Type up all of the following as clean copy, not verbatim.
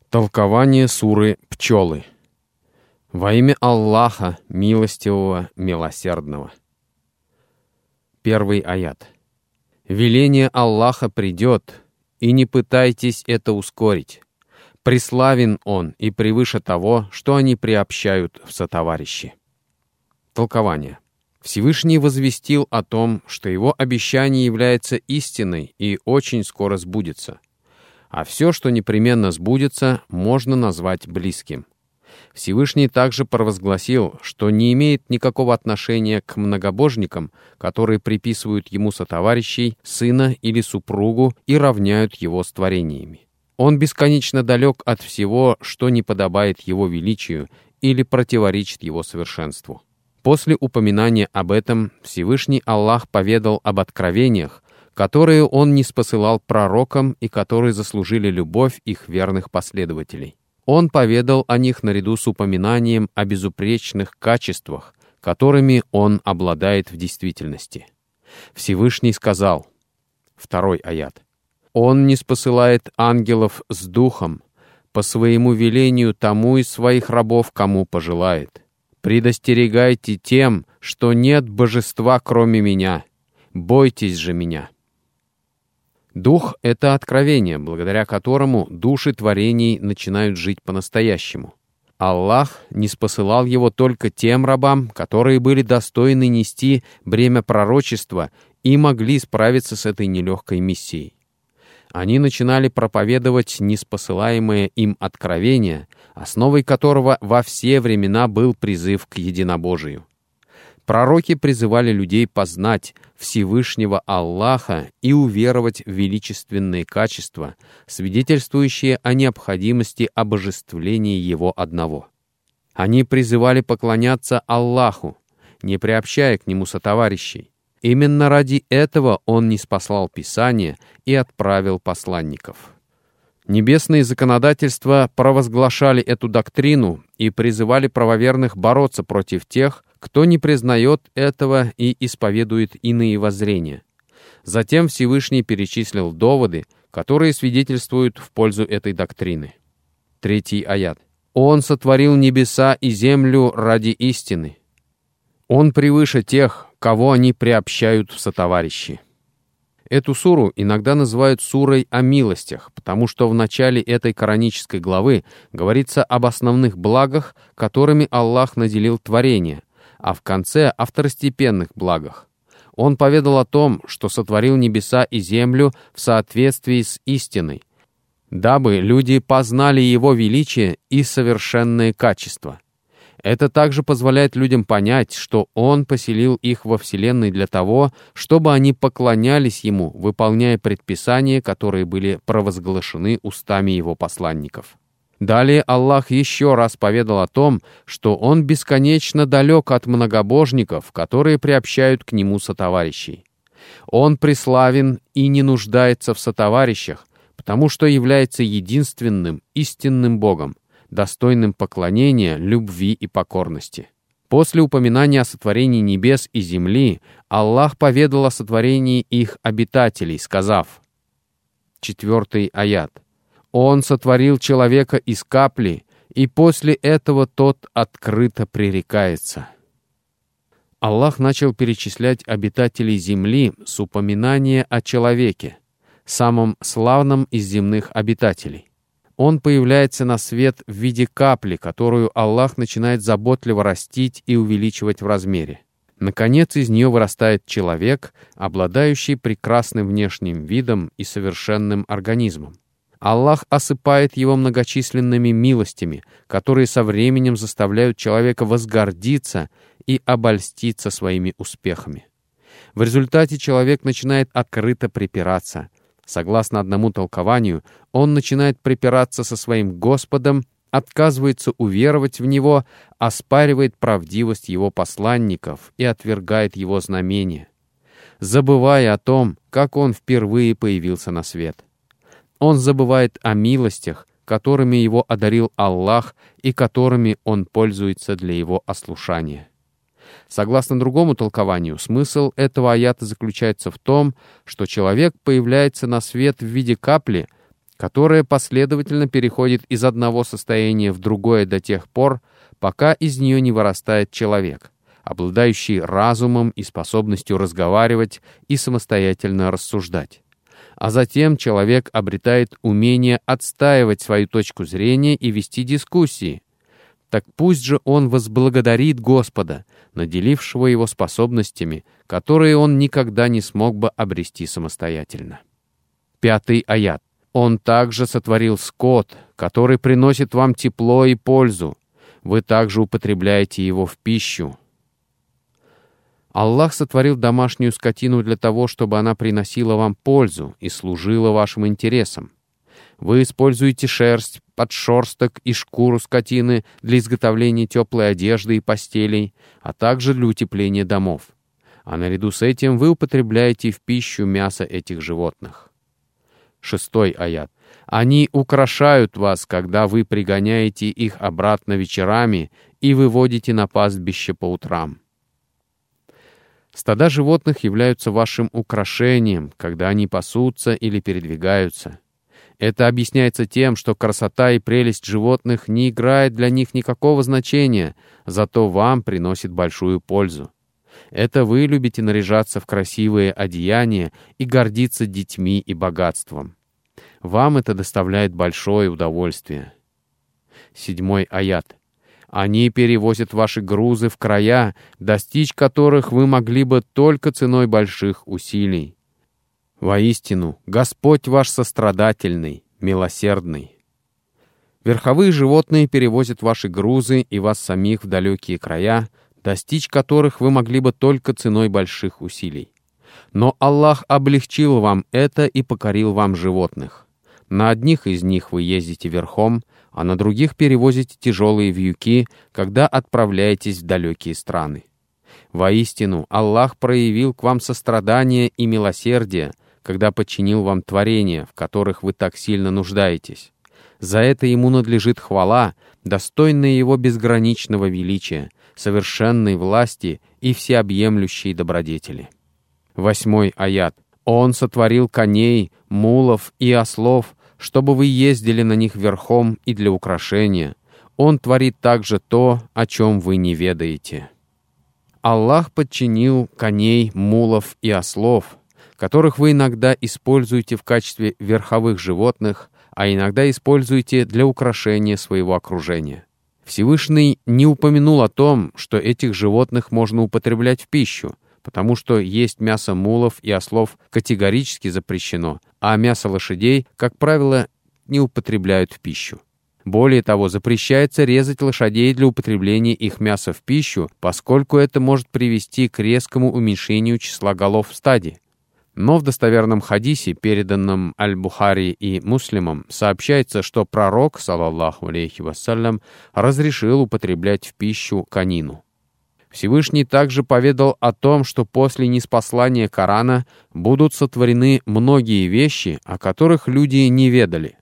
Толкование суры «Пчелы». Во имя Аллаха, милостивого, милосердного. Первый аят. Веление Аллаха придет, и не пытайтесь это ускорить. Преславен Он и превыше того, что они приобщают в сотоварищи. Толкование. Всевышний возвестил о том, что Его обещание является истиной и очень скоро сбудется. А все, что непременно сбудется, можно назвать близким. Всевышний также провозгласил, что не имеет никакого отношения к многобожникам, которые приписывают ему сотоварищей, сына или супругу и равняют его с творениями. Он бесконечно далек от всего, что не подобает его величию или противоречит его совершенству. После упоминания об этом Всевышний Аллах поведал об откровениях, которые Он ниспосылал пророкам и которые заслужили любовь их верных последователей. Он поведал о них наряду с упоминанием о безупречных качествах, которыми Он обладает в действительности. Всевышний сказал, второй аят, «Он ниспосылает ангелов с духом по своему велению тому из своих рабов, кому пожелает. Предостерегайте тем, что нет божества, кроме меня. Бойтесь же меня». Дух — это откровение, благодаря которому души творений начинают жить по-настоящему. Аллах ниспосылал его только тем рабам, которые были достойны нести бремя пророчества и могли справиться с этой нелегкой миссией. Они начинали проповедовать ниспосылаемое им откровение, основой которого во все времена был призыв к единобожию. Пророки призывали людей познать Всевышнего Аллаха и уверовать в величественные качества, свидетельствующие о необходимости обожествления Его одного. Они призывали поклоняться Аллаху, не приобщая к Нему сотоварищей. Именно ради этого Он ниспослал Писание и отправил посланников. Небесные законодательства провозглашали эту доктрину и призывали правоверных бороться против тех, кто не признает этого и исповедует иные воззрения. Затем Всевышний перечислил доводы, которые свидетельствуют в пользу этой доктрины. Третий аят. «Он сотворил небеса и землю ради истины. Он превыше тех, кого они приобщают в сотоварищи». Эту суру иногда называют сурой о милостях, потому что в начале этой коранической главы говорится об основных благах, которыми Аллах наделил творение, а в конце — о второстепенных благах. Он поведал о том, что сотворил небеса и землю в соответствии с истиной, дабы люди познали Его величие и совершенные качества. Это также позволяет людям понять, что Он поселил их во Вселенной для того, чтобы они поклонялись Ему, выполняя предписания, которые были провозглашены устами Его посланников. Далее Аллах еще раз поведал о том, что Он бесконечно далек от многобожников, которые приобщают к Нему сотоварищей. Он преславен и не нуждается в сотоварищах, потому что является единственным истинным Богом, достойным поклонения, любви и покорности. После упоминания о сотворении небес и земли, Аллах поведал о сотворении их обитателей, сказав, 4 аят, «Он сотворил человека из капли, и после этого тот открыто пререкается». Аллах начал перечислять обитателей земли с упоминания о человеке, самом славном из земных обитателей. Он появляется на свет в виде капли, которую Аллах начинает заботливо растить и увеличивать в размере. Наконец, из нее вырастает человек, обладающий прекрасным внешним видом и совершенным организмом. Аллах осыпает его многочисленными милостями, которые со временем заставляют человека возгордиться и обольститься своими успехами. В результате человек начинает открыто припираться. Согласно одному толкованию, он начинает припираться со своим Господом, отказывается уверовать в Него, оспаривает правдивость Его посланников и отвергает Его знамения, забывая о том, как он впервые появился на свет. Он забывает о милостях, которыми его одарил Аллах и которыми он пользуется для его ослушания. Согласно другому толкованию, смысл этого аята заключается в том, что человек появляется на свет в виде капли, которое последовательно переходит из одного состояния в другое до тех пор, пока из нее не вырастает человек, обладающий разумом и способностью разговаривать и самостоятельно рассуждать. А затем человек обретает умение отстаивать свою точку зрения и вести дискуссии. Так пусть же он возблагодарит Господа, наделившего его способностями, которые он никогда не смог бы обрести самостоятельно. 5 аят. Он также сотворил скот, который приносит вам тепло и пользу. Вы также употребляете его в пищу. Аллах сотворил домашнюю скотину для того, чтобы она приносила вам пользу и служила вашим интересам. Вы используете шерсть, подшерсток и шкуру скотины для изготовления теплой одежды и постелей, а также для утепления домов. А наряду с этим вы употребляете в пищу мясо этих животных. 6 аят. Они украшают вас, когда вы пригоняете их обратно вечерами и выводите на пастбище по утрам. Стада животных являются вашим украшением, когда они пасутся или передвигаются. Это объясняется тем, что красота и прелесть животных не играет для них никакого значения, зато вам приносит большую пользу. Это вы любите наряжаться в красивые одеяния и гордиться детьми и богатством. Вам это доставляет большое удовольствие. 7 аят. Они перевозят ваши грузы в края, достичь которых вы могли бы только ценой больших усилий. Воистину, Господь ваш сострадательный, милосердный. Верховые животные перевозят ваши грузы и вас самих в далекие края, достичь которых вы могли бы только ценой больших усилий. Но Аллах облегчил вам это и покорил вам животных. На одних из них вы ездите верхом, а на других перевозите тяжелые вьюки, когда отправляетесь в далекие страны. Воистину, Аллах проявил к вам сострадание и милосердие, когда подчинил вам творения, в которых вы так сильно нуждаетесь. За это ему надлежит хвала, достойная его безграничного величия, совершенной власти и всеобъемлющей добродетели. 8 аят. Он сотворил коней, мулов и ослов, чтобы вы ездили на них верхом и для украшения. Он творит также то, о чем вы не ведаете. Аллах подчинил коней, мулов и ослов, которых вы иногда используете в качестве верховых животных, а иногда используете для украшения своего окружения. Всевышний не упомянул о том, что этих животных можно употреблять в пищу, потому что есть мясо мулов и ослов категорически запрещено, а мясо лошадей, как правило, не употребляют в пищу. Более того, запрещается резать лошадей для употребления их мяса в пищу, поскольку это может привести к резкому уменьшению числа голов в стаде. Но в достоверном хадисе, переданном Аль-Бухари и Муслимом, сообщается, что пророк, саллаллаху алейхи вассалям, разрешил употреблять в пищу конину. Всевышний также поведал о том, что после ниспослания Корана будут сотворены многие вещи, о которых люди не ведали.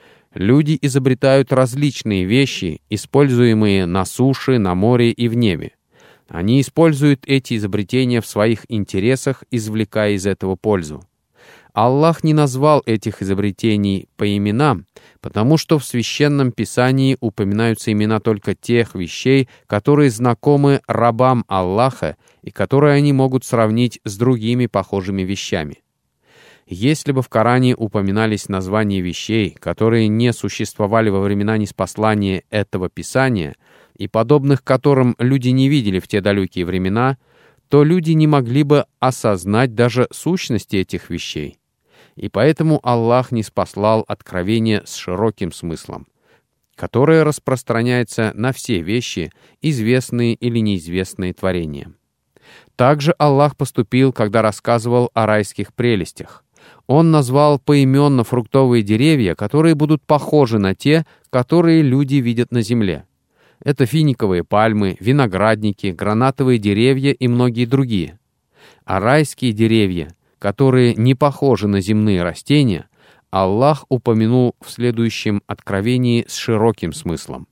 Люди изобретают различные вещи, используемые на суше, на море и в небе. Они используют эти изобретения в своих интересах, извлекая из этого пользу. Аллах не назвал этих изобретений по именам, потому что в Священном Писании упоминаются имена только тех вещей, которые знакомы рабам Аллаха и которые они могут сравнить с другими похожими вещами. Если бы в Коране упоминались названия вещей, которые не существовали во времена ниспослания этого Писания, и подобных которым люди не видели в те далекие времена, то люди не могли бы осознать даже сущности этих вещей. И поэтому Аллах ниспослал откровение с широким смыслом, которое распространяется на все вещи, известные или неизвестные творения. Также Аллах поступил, когда рассказывал о райских прелестях. Он назвал поименно фруктовые деревья, которые будут похожи на те, которые люди видят на земле. Это финиковые пальмы, виноградники, гранатовые деревья и многие другие. А райские деревья, которые не похожи на земные растения, Аллах упомянул в следующем откровении с широким смыслом.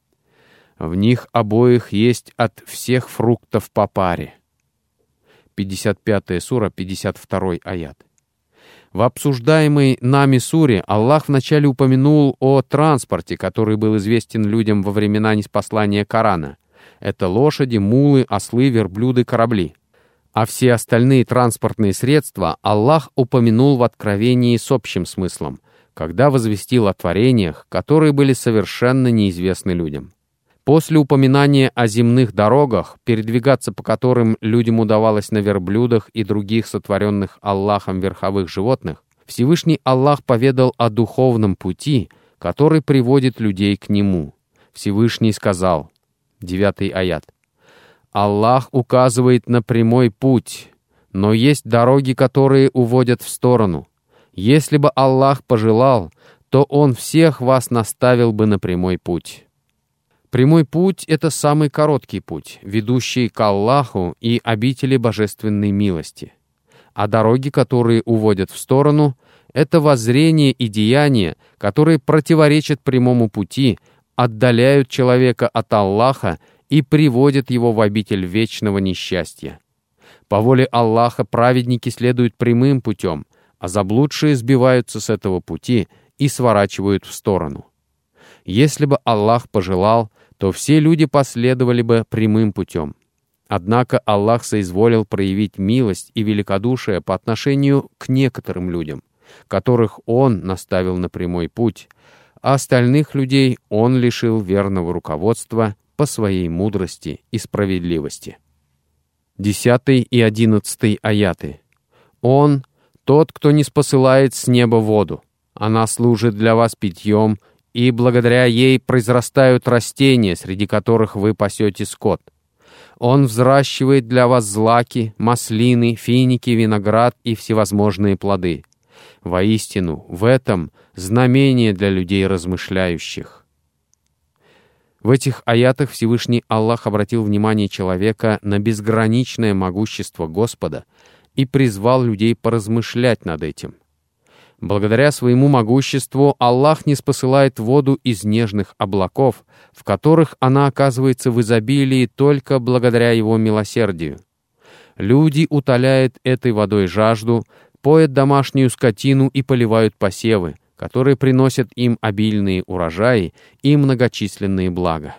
В них обоих есть от всех фруктов по паре. 55 сура, 52 аят. В обсуждаемой нами суре Аллах вначале упомянул о транспорте, который был известен людям во времена ниспослания Корана. Это лошади, мулы, ослы, верблюды, корабли. А все остальные транспортные средства Аллах упомянул в Откровении с общим смыслом, когда возвестил о творениях, которые были совершенно неизвестны людям. После упоминания о земных дорогах, передвигаться по которым людям удавалось на верблюдах и других сотворенных Аллахом верховых животных, Всевышний Аллах поведал о духовном пути, который приводит людей к Нему. Всевышний сказал, 9 аят, «Аллах указывает на прямой путь, но есть дороги, которые уводят в сторону. Если бы Аллах пожелал, то Он всех вас наставил бы на прямой путь». Прямой путь — это самый короткий путь, ведущий к Аллаху и обители божественной милости. А дороги, которые уводят в сторону, это воззрение и деяния, которые противоречат прямому пути, отдаляют человека от Аллаха и приводят его в обитель вечного несчастья. По воле Аллаха праведники следуют прямым путем, а заблудшие сбиваются с этого пути и сворачивают в сторону. Если бы Аллах пожелал, то все люди последовали бы прямым путем. Однако Аллах соизволил проявить милость и великодушие по отношению к некоторым людям, которых Он наставил на прямой путь, а остальных людей Он лишил верного руководства по своей мудрости и справедливости. 10 и 11 аяты. «Он — тот, кто ниспосылает с неба воду. Она служит для вас питьем, и благодаря ей произрастают растения, среди которых вы пасете скот. Он взращивает для вас злаки, маслины, финики, виноград и всевозможные плоды. Воистину, в этом знамение для людей размышляющих». В этих аятах Всевышний Аллах обратил внимание человека на безграничное могущество Господа и призвал людей поразмышлять над этим. Благодаря своему могуществу Аллах ниспосылает воду из нежных облаков, в которых она оказывается в изобилии только благодаря Его милосердию. Люди утоляют этой водой жажду, поят домашнюю скотину и поливают посевы, которые приносят им обильные урожаи и многочисленные блага.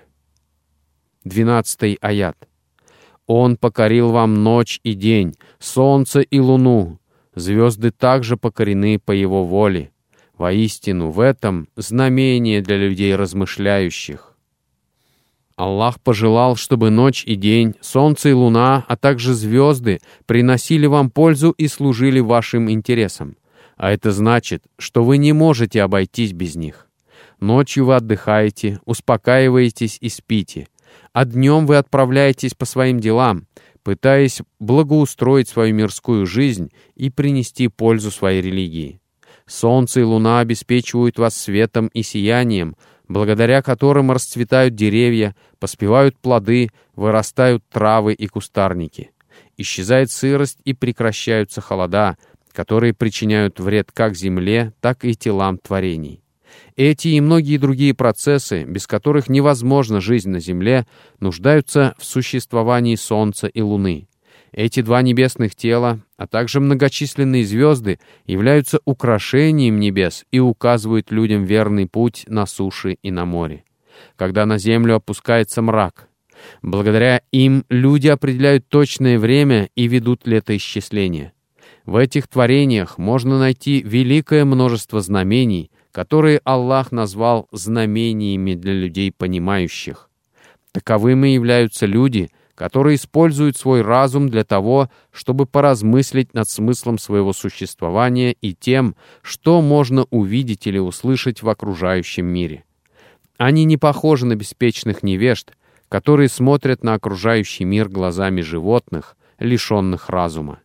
12 аят. «Он покорил вам ночь и день, солнце и луну. Звезды также покорены по Его воле. Воистину, в этом знамение для людей размышляющих». Аллах пожелал, чтобы ночь и день, солнце и луна, а также звезды приносили вам пользу и служили вашим интересам. А это значит, что вы не можете обойтись без них. Ночью вы отдыхаете, успокаиваетесь и спите, а днем вы отправляетесь по своим делам, пытаясь благоустроить свою мирскую жизнь и принести пользу своей религии. Солнце и луна обеспечивают вас светом и сиянием, благодаря которым расцветают деревья, поспевают плоды, вырастают травы и кустарники. Исчезает сырость и прекращаются холода, которые причиняют вред как земле, так и телам творений. Эти и многие другие процессы, без которых невозможна жизнь на земле, нуждаются в существовании Солнца и Луны. Эти два небесных тела, а также многочисленные звезды, являются украшением небес и указывают людям верный путь на суше и на море, когда на землю опускается мрак. Благодаря им люди определяют точное время и ведут летоисчисление. В этих творениях можно найти великое множество знамений, которые Аллах назвал знамениями для людей понимающих. Таковыми являются люди, которые используют свой разум для того, чтобы поразмыслить над смыслом своего существования и тем, что можно увидеть или услышать в окружающем мире. Они не похожи на беспечных невежд, которые смотрят на окружающий мир глазами животных, лишенных разума.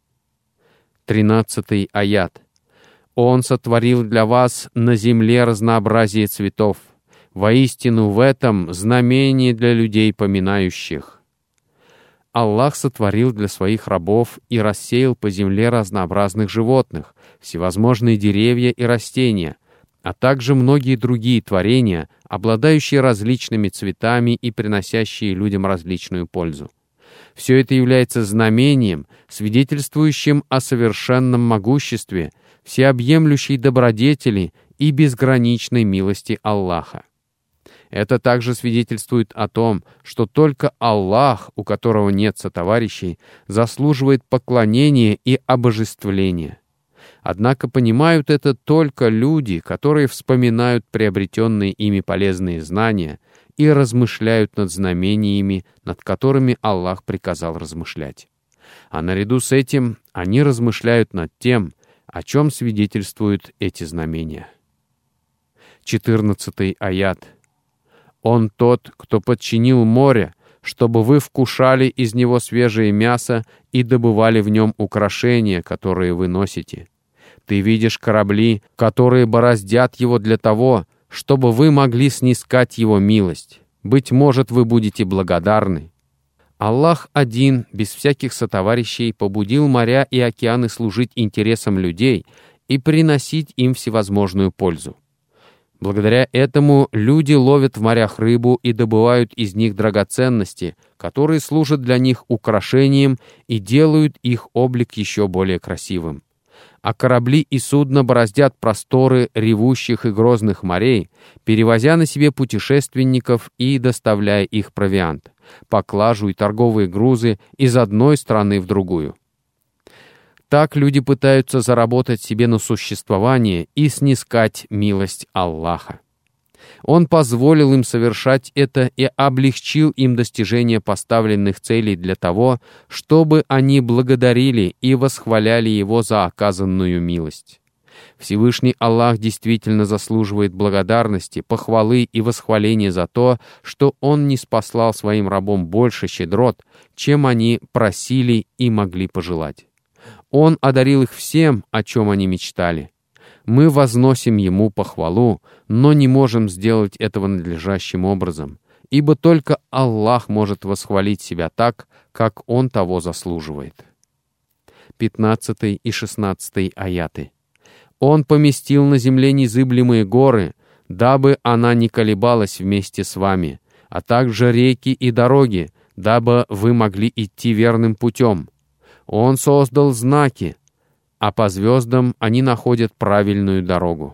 13 аят. «Он сотворил для вас на земле разнообразие цветов. Воистину в этом знамение для людей поминающих». Аллах сотворил для своих рабов и рассеял по земле разнообразных животных, всевозможные деревья и растения, а также многие другие творения, обладающие различными цветами и приносящие людям различную пользу. Все это является знамением, свидетельствующим о совершенном могуществе всеобъемлющей добродетели и безграничной милости Аллаха. Это также свидетельствует о том, что только Аллах, у которого нет сотоварищей, заслуживает поклонения и обожествления. Однако понимают это только люди, которые вспоминают приобретенные ими полезные знания и размышляют над знамениями, над которыми Аллах приказал размышлять. А наряду с этим они размышляют над тем, о чем свидетельствуют эти знамения. 14 аят. «Он тот, кто подчинил море, чтобы вы вкушали из него свежее мясо и добывали в нем украшения, которые вы носите. Ты видишь корабли, которые бороздят его для того, чтобы вы могли снискать его милость. Быть может, вы будете благодарны». Аллах один, без всяких сотоварищей, побудил моря и океаны служить интересам людей и приносить им всевозможную пользу. Благодаря этому люди ловят в морях рыбу и добывают из них драгоценности, которые служат для них украшением и делают их облик еще более красивым. А корабли и судна бороздят просторы ревущих и грозных морей, перевозя на себе путешественников и доставляя их провиант, поклажу и торговые грузы из одной страны в другую. Так люди пытаются заработать себе на существование и снискать милость Аллаха. Он позволил им совершать это и облегчил им достижение поставленных целей для того, чтобы они благодарили и восхваляли Его за оказанную милость. Всевышний Аллах действительно заслуживает благодарности, похвалы и восхваления за то, что Он ниспослал своим рабам больше щедрот, чем они просили и могли пожелать. Он одарил их всем, о чем они мечтали. Мы возносим Ему похвалу, но не можем сделать этого надлежащим образом, ибо только Аллах может восхвалить себя так, как Он того заслуживает. 15 и 16 аяты. Он поместил на земле незыблемые горы, дабы она не колебалась вместе с вами, а также реки и дороги, дабы вы могли идти верным путем. Он создал знаки, а по звездам они находят правильную дорогу.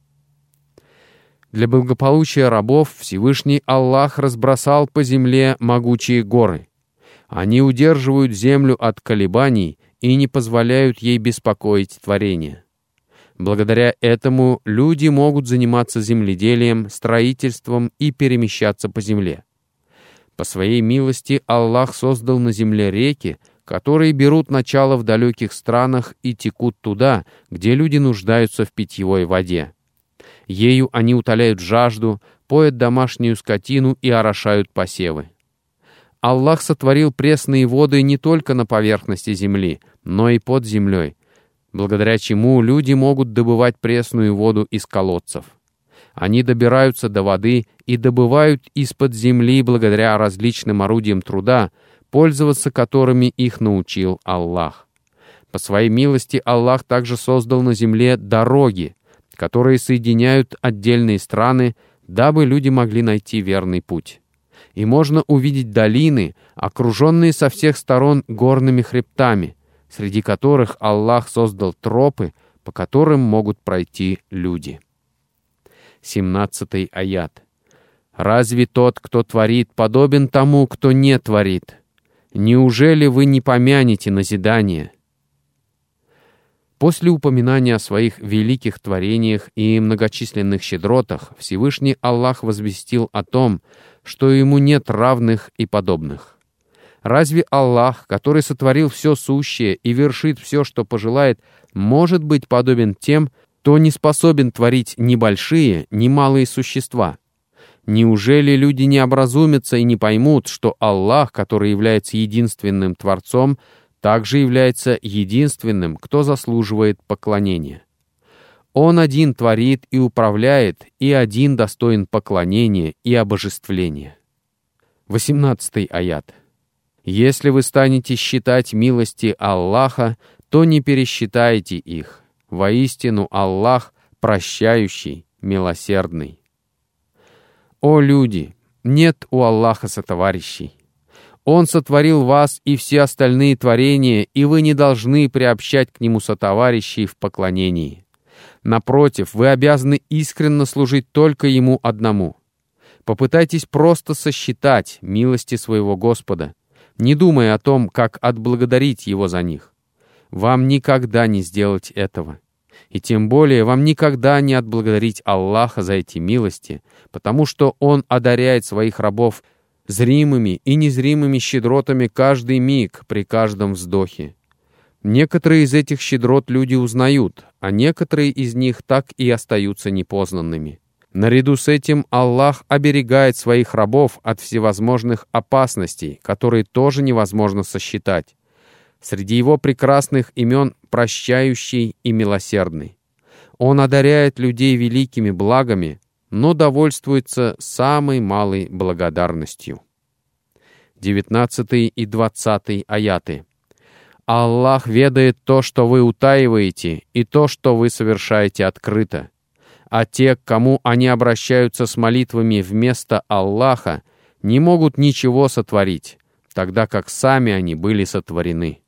Для благополучия рабов Всевышний Аллах разбросал по земле могучие горы. Они удерживают землю от колебаний и не позволяют ей беспокоить творение. Благодаря этому люди могут заниматься земледелием, строительством и перемещаться по земле. По своей милости Аллах создал на земле реки, которые берут начало в далеких странах и текут туда, где люди нуждаются в питьевой воде. Ею они утоляют жажду, поят домашнюю скотину и орошают посевы. Аллах сотворил пресные воды не только на поверхности земли, но и под землей, благодаря чему люди могут добывать пресную воду из колодцев. Они добираются до воды и добывают из-под земли благодаря различным орудиям труда, пользоваться которыми их научил Аллах. По своей милости Аллах также создал на земле дороги, которые соединяют отдельные страны, дабы люди могли найти верный путь. И можно увидеть долины, окруженные со всех сторон горными хребтами, среди которых Аллах создал тропы, по которым могут пройти люди. 17 аят. «Разве тот, кто творит, подобен тому, кто не творит? Неужели вы не помянете назидание?» После упоминания о своих великих творениях и многочисленных щедротах Всевышний Аллах возвестил о том, что Ему нет равных и подобных. Разве Аллах, который сотворил все сущее и вершит все, что пожелает, может быть подобен тем, кто не способен творить ни большие, ни малые существа? Неужели люди не образумятся и не поймут, что Аллах, который является единственным Творцом, также является единственным, кто заслуживает поклонения? Он один творит и управляет, и один достоин поклонения и обожествления. 18 аят. «Если вы станете считать милости Аллаха, то не пересчитайте их. Воистину Аллах прощающий, милосердный». О люди! Нет у Аллаха сотоварищей. Он сотворил вас и все остальные творения, и вы не должны приобщать к Нему сотоварищей в поклонении. Напротив, вы обязаны искренне служить только Ему одному. Попытайтесь просто сосчитать милости своего Господа, не думая о том, как отблагодарить Его за них. Вам никогда не сделать этого. И тем более вам никогда не отблагодарить Аллаха за эти милости, потому что Он одаряет своих рабов зримыми и незримыми щедротами каждый миг при каждом вздохе. Некоторые из этих щедрот люди узнают, а некоторые из них так и остаются непознанными. Наряду с этим Аллах оберегает своих рабов от всевозможных опасностей, которые тоже невозможно сосчитать. Среди Его прекрасных имен прощающий и милосердный. Он одаряет людей великими благами, но довольствуется самой малой благодарностью. 19 и 20 аяты. Аллах ведает то, что вы утаиваете, и то, что вы совершаете открыто. А те, к кому они обращаются с молитвами вместо Аллаха, не могут ничего сотворить, тогда как сами они были сотворены.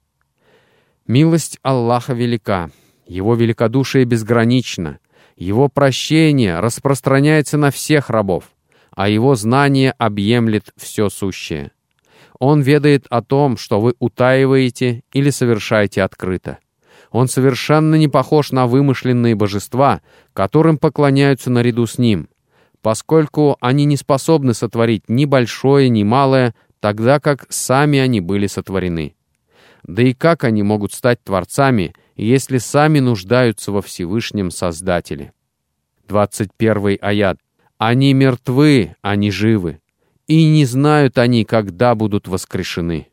Милость Аллаха велика, Его великодушие безгранично, Его прощение распространяется на всех рабов, а Его знание объемлет все сущее. Он ведает о том, что вы утаиваете или совершаете открыто. Он совершенно не похож на вымышленные божества, которым поклоняются наряду с Ним, поскольку они не способны сотворить ни большое, ни малое, тогда как сами они были сотворены. Да и как они могут стать творцами, если сами нуждаются во Всевышнем Создателе? 21 аят. «Они мертвы, они живы, и не знают они, когда будут воскрешены».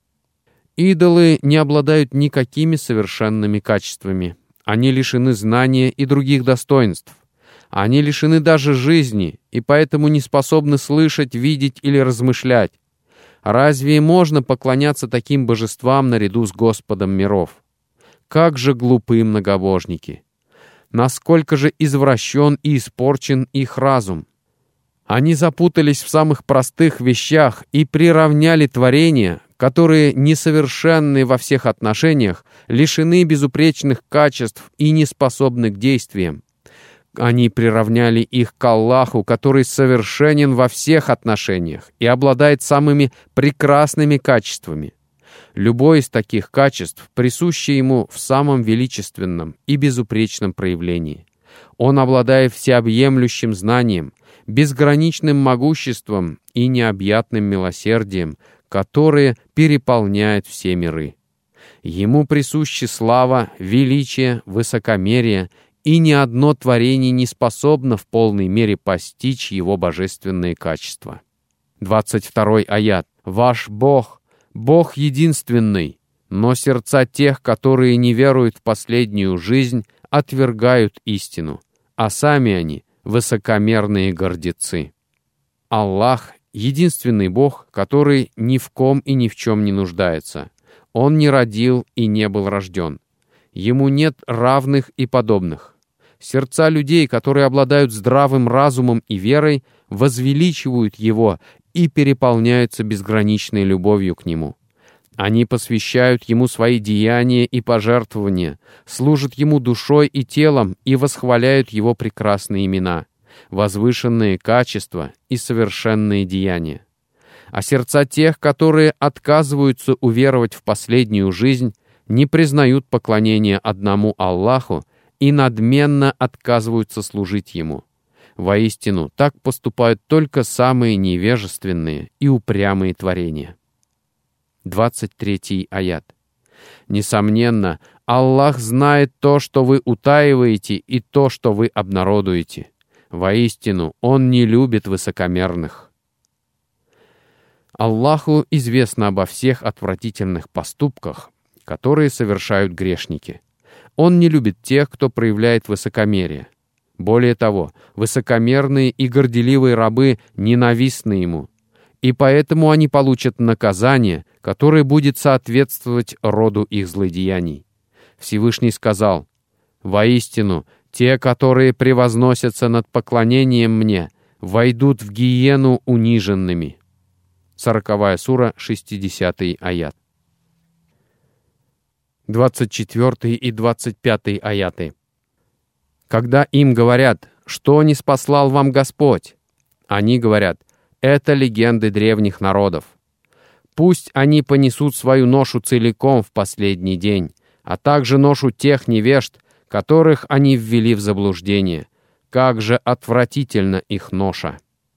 Идолы не обладают никакими совершенными качествами. Они лишены знания и других достоинств. Они лишены даже жизни, и поэтому не способны слышать, видеть или размышлять. Разве можно поклоняться таким божествам наряду с Господом миров? Как же глупы многобожники! Насколько же извращен и испорчен их разум! Они запутались в самых простых вещах и приравняли творения, которые несовершенны во всех отношениях, лишены безупречных качеств и не способны к действиям. Они приравняли их к Аллаху, который совершенен во всех отношениях и обладает самыми прекрасными качествами. Любое из таких качеств присуще Ему в самом величественном и безупречном проявлении. Он обладает всеобъемлющим знанием, безграничным могуществом и необъятным милосердием, которые переполняют все миры. Ему присущи слава, величие, высокомерие, и ни одно творение не способно в полной мере постичь Его божественные качества. 22 аят. «Ваш Бог, Бог единственный, но сердца тех, которые не веруют в последнюю жизнь, отвергают истину, а сами они — высокомерные гордецы». Аллах — единственный Бог, который ни в ком и ни в чем не нуждается. Он не родил и не был рожден. Ему нет равных и подобных. Сердца людей, которые обладают здравым разумом и верой, возвеличивают Его и переполняются безграничной любовью к Нему. Они посвящают Ему свои деяния и пожертвования, служат Ему душой и телом и восхваляют Его прекрасные имена, возвышенные качества и совершенные деяния. А сердца тех, которые отказываются уверовать в последнюю жизнь, не признают поклонения одному Аллаху и надменно отказываются служить Ему. Воистину, так поступают только самые невежественные и упрямые творения. 23 аят. «Несомненно, Аллах знает то, что вы утаиваете, и то, что вы обнародуете. Воистину, Он не любит высокомерных». Аллаху известно обо всех отвратительных поступках, которые совершают грешники. Он не любит тех, кто проявляет высокомерие. Более того, высокомерные и горделивые рабы ненавистны Ему, и поэтому они получат наказание, которое будет соответствовать роду их злодеяний. Всевышний сказал: «Воистину, те, которые превозносятся над поклонением Мне, войдут в гиену униженными». 40 сура, 60 аят. 24 и 25 аяты. Когда им говорят: «Что не спаслал вам Господь?», они говорят: «Это легенды древних народов». Пусть они понесут свою ношу целиком в последний день, а также ношу тех невежд, которых они ввели в заблуждение. Как же отвратительна их ноша!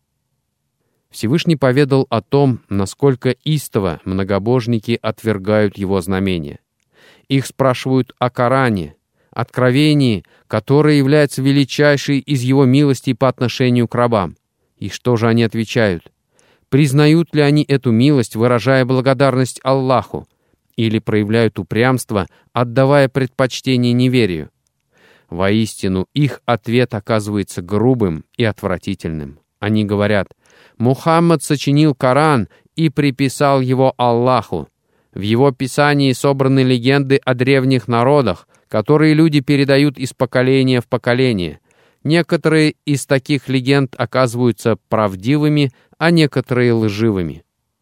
Всевышний поведал о том, насколько истово многобожники отвергают его знамения. Их спрашивают о Коране, откровении, которое является величайшей из его милостей по отношению к рабам. И что же они отвечают? Признают ли они эту милость, выражая благодарность Аллаху, или проявляют упрямство, отдавая предпочтение неверию? Воистину, их ответ оказывается грубым и отвратительным. Они говорят: «Мухаммад сочинил Коран и приписал его Аллаху. В его писании собраны легенды о древних народах, которые люди передают из поколения в поколение. Некоторые из таких легенд оказываются правдивыми, а некоторые лживыми».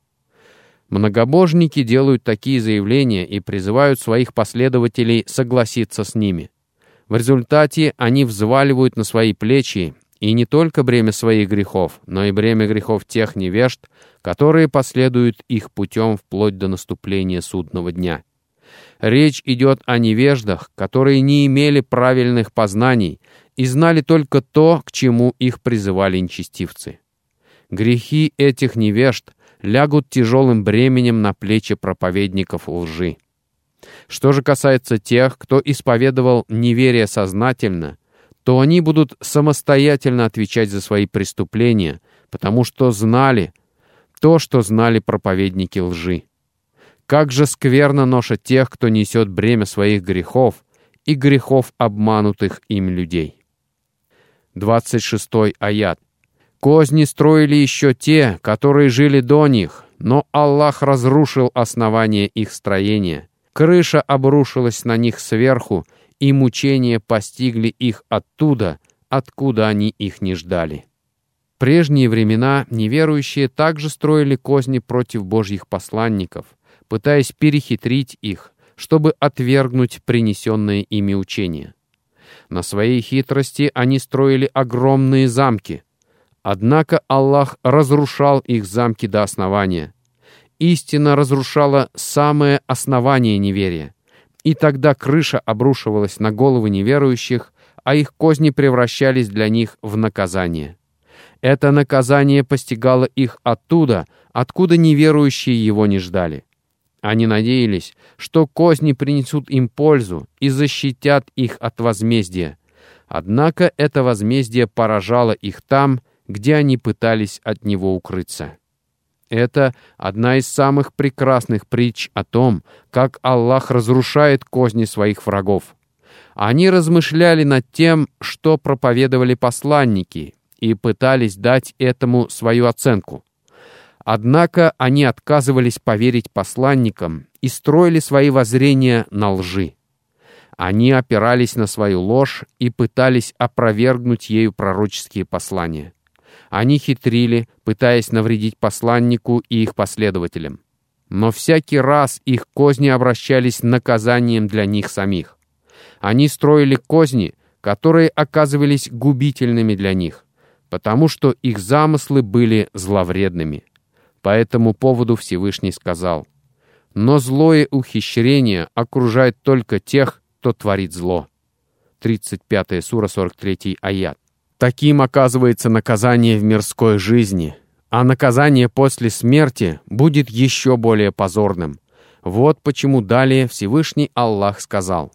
Многобожники делают такие заявления и призывают своих последователей согласиться с ними. В результате они взваливают на свои плечи и не только бремя своих грехов, но и бремя грехов тех невежд, которые последуют их путем вплоть до наступления судного дня. Речь идет о невеждах, которые не имели правильных познаний и знали только то, к чему их призывали нечестивцы. Грехи этих невежд лягут тяжелым бременем на плечи проповедников лжи. Что же касается тех, кто исповедовал неверие сознательно, то они будут самостоятельно отвечать за свои преступления, потому что знали то, что знали проповедники лжи. Как же скверна ноша тех, кто несет бремя своих грехов и грехов обманутых им людей. 26 аят. «Козни строили еще те, которые жили до них, но Аллах разрушил основание их строения. Крыша обрушилась на них сверху, и мучения постигли их оттуда, откуда они их не ждали». В прежние времена неверующие также строили козни против Божьих посланников, пытаясь перехитрить их, чтобы отвергнуть принесенные ими учения. На своей хитрости они строили огромные замки. Однако Аллах разрушал их замки до основания. Истина разрушала самое основание неверия. И тогда крыша обрушивалась на головы неверующих, а их козни превращались для них в наказание. Это наказание постигало их оттуда, откуда неверующие его не ждали. Они надеялись, что козни принесут им пользу и защитят их от возмездия. Однако это возмездие поражало их там, где они пытались от него укрыться. Это одна из самых прекрасных притч о том, как Аллах разрушает козни своих врагов. Они размышляли над тем, что проповедовали посланники, и пытались дать этому свою оценку. Однако они отказывались поверить посланникам и строили свои воззрения на лжи. Они опирались на свою ложь и пытались опровергнуть ею пророческие послания. Они хитрили, пытаясь навредить посланнику и их последователям. Но всякий раз их козни обращались наказанием для них самих. Они строили козни, которые оказывались губительными для них, потому что их замыслы были зловредными. По этому поводу Всевышний сказал: «Но злое ухищрение окружает только тех, кто творит зло». 35 сура, 43 аят. Таким оказывается наказание в мирской жизни, а наказание после смерти будет еще более позорным. Вот почему далее Всевышний Аллах сказал,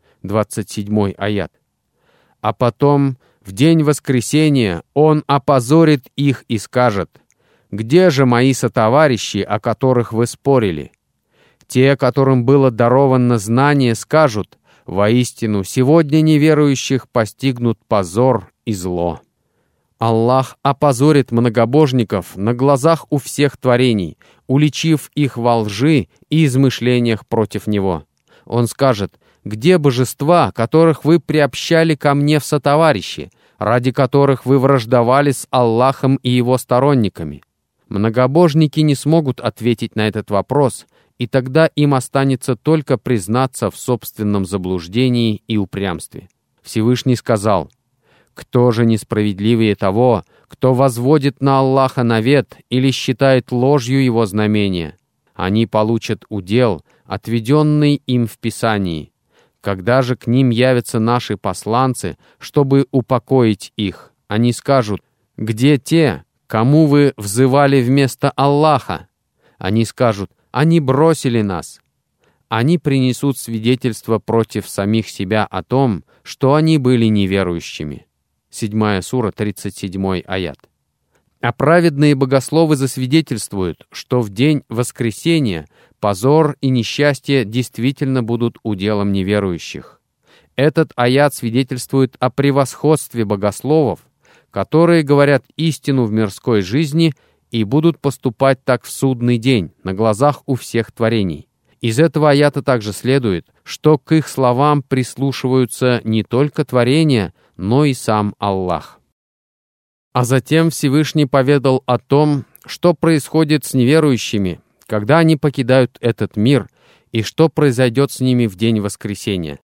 27 аят: «А потом, в день воскресения, Он опозорит их и скажет: где же мои сотоварищи, о которых вы спорили? Те, которым было даровано знание, скажут: воистину, сегодня неверующих постигнут позор и зло». Аллах опозорит многобожников на глазах у всех творений, уличив их во лжи и измышлениях против Него. Он скажет: где божества, которых вы приобщали ко мне в сотоварищи, ради которых вы враждовали с Аллахом и Его сторонниками? Многобожники не смогут ответить на этот вопрос, и тогда им останется только признаться в собственном заблуждении и упрямстве. Всевышний сказал: «Кто же несправедливее того, кто возводит на Аллаха навет или считает ложью его знамения? Они получат удел, отведенный им в Писании. Когда же к ним явятся наши посланцы, чтобы упокоить их, они скажут: где те, кому вы взывали вместо Аллаха?» Они скажут: они бросили нас. Они принесут свидетельство против самих себя о том, что они были неверующими. 7 сура, 37 аят. А праведные богословы засвидетельствуют, что в день воскресения позор и несчастье действительно будут уделом неверующих. Этот аят свидетельствует о превосходстве богословов, которые говорят истину в мирской жизни и будут поступать так в судный день, на глазах у всех творений. Из этого аята также следует, что к их словам прислушиваются не только творения, но и сам Аллах. А затем Всевышний поведал о том, что происходит с неверующими, когда они покидают этот мир, и что произойдет с ними в день воскресения.